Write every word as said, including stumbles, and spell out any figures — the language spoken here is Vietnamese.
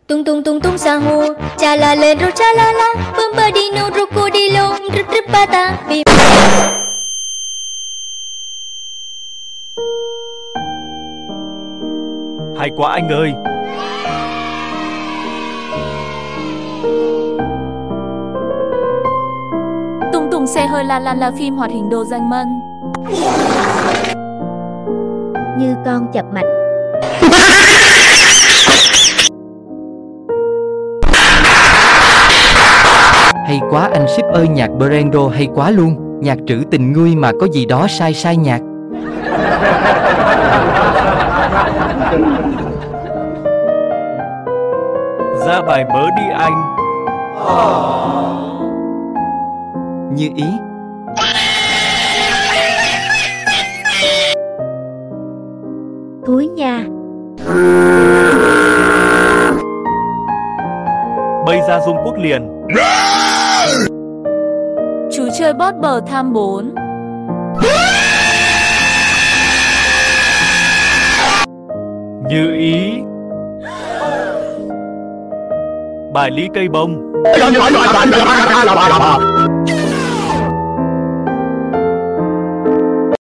Tung tung tung tung sa hu, cha la le ro cha la la, bum ba di no ro ko di lo, rip rip ba ta bim. Hay quá anh ơi. Tung tung xe hơi la la là phim hoạt hình Đồ Danh Mân. Như con chập mạch. Hay quá anh ship ơi, nhạc Brendo hay quá luôn. Nhạc trữ tình ngươi mà có gì đó sai sai nhạc. Ra bài mới đi anh. Như ý. Thúi nha. Bây ra Dung Quốc liền. Chú chơi bót bờ tham bốn. Như ý. Bài Lý Cây Bông.